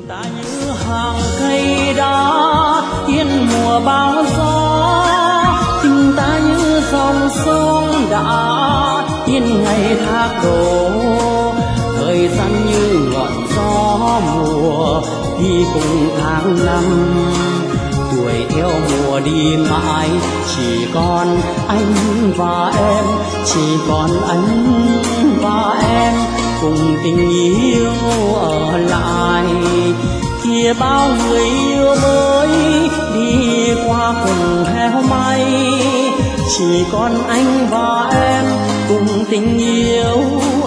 ta như hàng cây đá yên mùa bão gió, tình ta như dòng sông đã yên ngày thác đổ. Thời gian như ngọn gió mùa đi cùng tháng năm, tuổi theo mùa đi mãi chỉ còn anh và em, chỉ còn anh và em cùng tình yêu ở lại. Kia bao người yêu mới đi qua cùng theo mây, chỉ còn anh và em cùng tình yêu